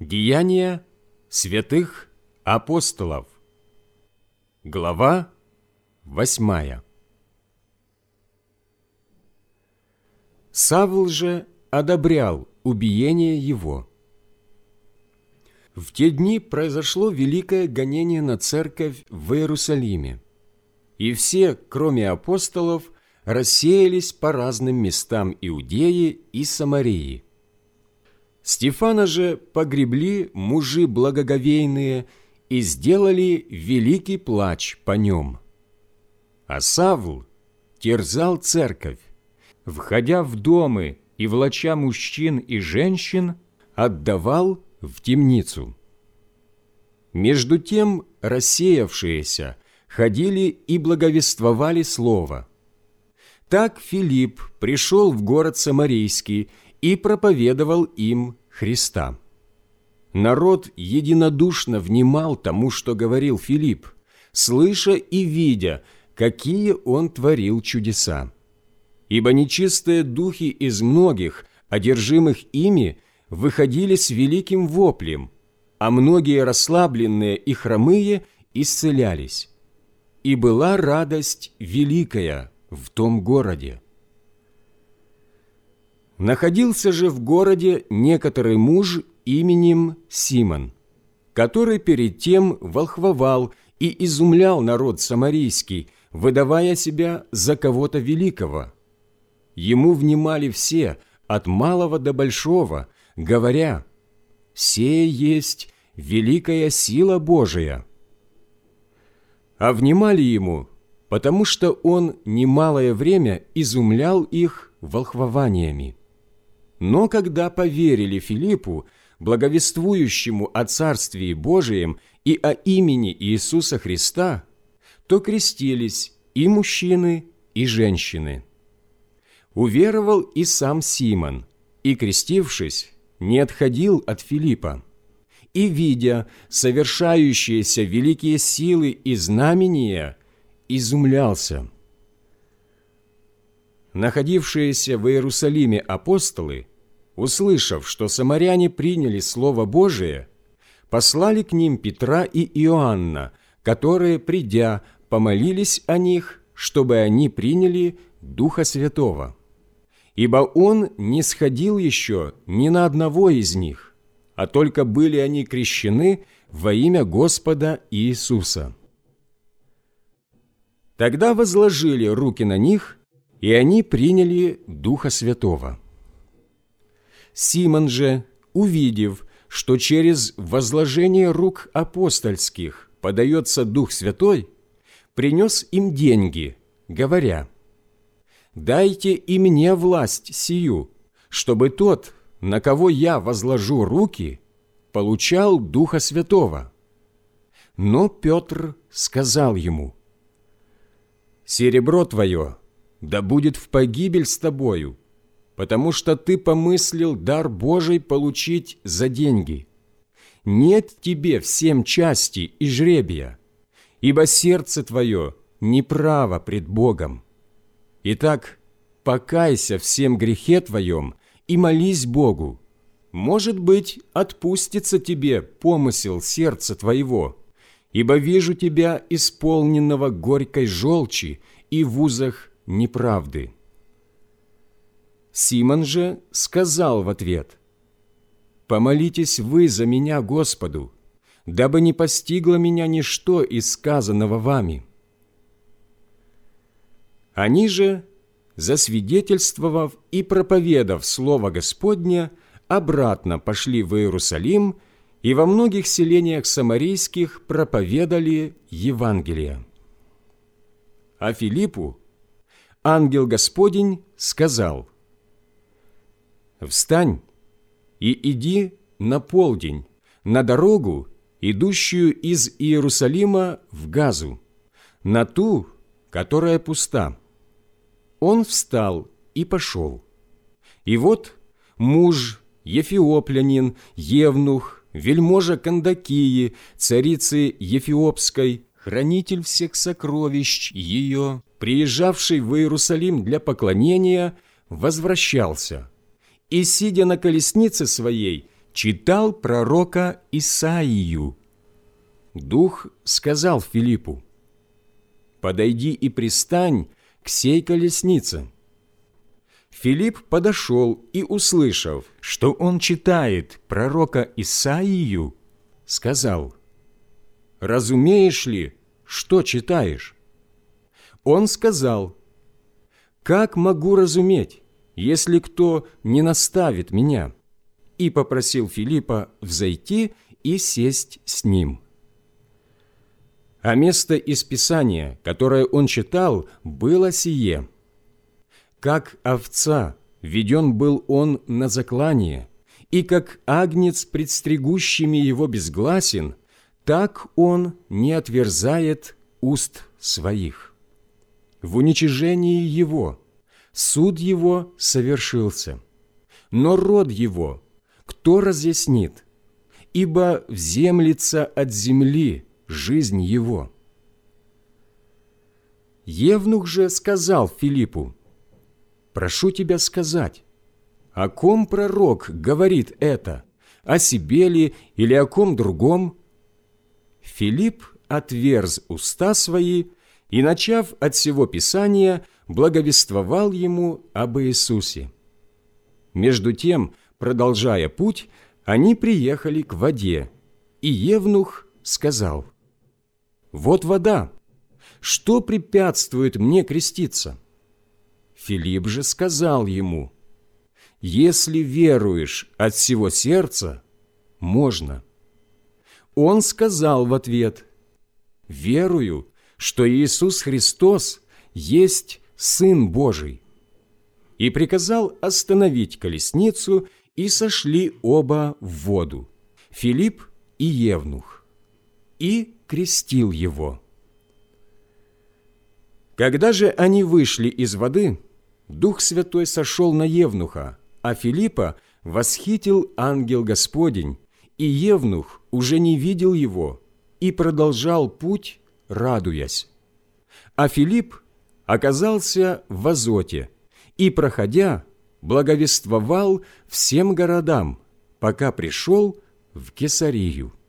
Деяния святых апостолов. Глава 8. Савл же одобрял убиение его. В те дни произошло великое гонение на церковь в Иерусалиме, и все, кроме апостолов, рассеялись по разным местам Иудеи и Самарии. Стефана же погребли мужи благоговейные и сделали великий плач по нем. А Савл терзал церковь, входя в дома и влача мужчин и женщин, отдавал в темницу. Между тем рассеявшиеся ходили и благовествовали слово. Так Филипп пришел в город Самарийский и проповедовал им Христа. Народ единодушно внимал тому, что говорил Филипп, слыша и видя, какие он творил чудеса. Ибо нечистые духи из многих, одержимых ими, выходили с великим воплем, а многие расслабленные и хромые исцелялись. И была радость великая в том городе. Находился же в городе некоторый муж именем Симон, который перед тем волхвовал и изумлял народ самарийский, выдавая себя за кого-то великого. Ему внимали все, от малого до большого, говоря: «Сее есть великая сила Божия». А внимали ему, потому что он немалое время изумлял их волхвованиями. Но когда поверили Филиппу, благовествующему о Царствии Божием и о имени Иисуса Христа, то крестились и мужчины, и женщины. Уверовал и сам Симон, и, крестившись, не отходил от Филиппа, и, видя совершающиеся великие силы и знамения, изумлялся. Находившиеся в Иерусалиме апостолы, услышав, что самаряне приняли Слово Божие, послали к ним Петра и Иоанна, которые, придя, помолились о них, чтобы они приняли Духа Святого. Ибо Он не сходил еще ни на одного из них, а только были они крещены во имя Господа Иисуса. Тогда возложили руки на них, и они приняли Духа Святого. Симон же, увидев, что через возложение рук апостольских подается Дух Святой, принес им деньги, говоря: «Дайте и мне власть сию, чтобы тот, на кого я возложу руки, получал Духа Святого». Но Петр сказал ему: «Серебро твое да будет в погибель с тобою, потому что ты помыслил дар Божий получить за деньги. Нет тебе всем части и жребия, ибо сердце твое неправо пред Богом. Итак, покайся всем грехе твоем и молись Богу. Может быть, отпустится тебе помысел сердца твоего, ибо вижу тебя исполненного горькой желчи и в узах неправды». Симон же сказал в ответ: «Помолитесь вы за меня Господу, дабы не постигло меня ничто из сказанного вами». Они же, засвидетельствовав и проповедав Слово Господне, обратно пошли в Иерусалим и во многих селениях самарийских проповедали Евангелие. А Филиппу ангел Господень сказал: «Встань и иди на полдень на дорогу, идущую из Иерусалима в Газу, на ту, которая пуста». Он встал и пошел. И вот муж Ефиоплянин, евнух, вельможа Кандакии, царицы Ефиопской, хранитель всех сокровищ ее, приезжавший в Иерусалим для поклонения, возвращался, и, сидя на колеснице своей, читал пророка Исаию. Дух сказал Филиппу: «Подойди и пристань к сей колеснице». Филипп подошел и, услышав, что он читает пророка Исаию, сказал: «Разумеешь ли, что читаешь?» Он сказал: «Как могу разуметь, если кто не наставит меня?» И попросил Филиппа взойти и сесть с ним. А место из Писания, которое он читал, было сие: «Как овца веден был он на заклание, и как агнец пред стригущими его безгласен, так он не отверзает уст своих. В уничижении его суд его совершился, но род его кто разъяснит? Ибо вземлется от земли жизнь его». Евнух же сказал Филиппу: «Прошу тебя сказать, о ком пророк говорит это, о себе ли или о ком другом?» Филипп отверз уста свои и, начав от всего Писания, благовествовал ему об Иисусе. Между тем, продолжая путь, они приехали к воде, и Евнух сказал: «Вот вода, что препятствует мне креститься?» Филипп же сказал ему: «Если веруешь от всего сердца, можно». Он сказал в ответ: «Верую, что Иисус Христос есть Сын Божий». И приказал остановить колесницу, и сошли оба в воду, Филипп и Евнух, и крестил его. Когда же они вышли из воды, Дух Святой сошел на Евнуха, а Филиппа восхитил ангел Господень, и Евнух уже не видел его и продолжал путь, радуясь. А Филипп оказался в Азоте и, проходя, благовествовал всем городам, пока пришел в Кесарию.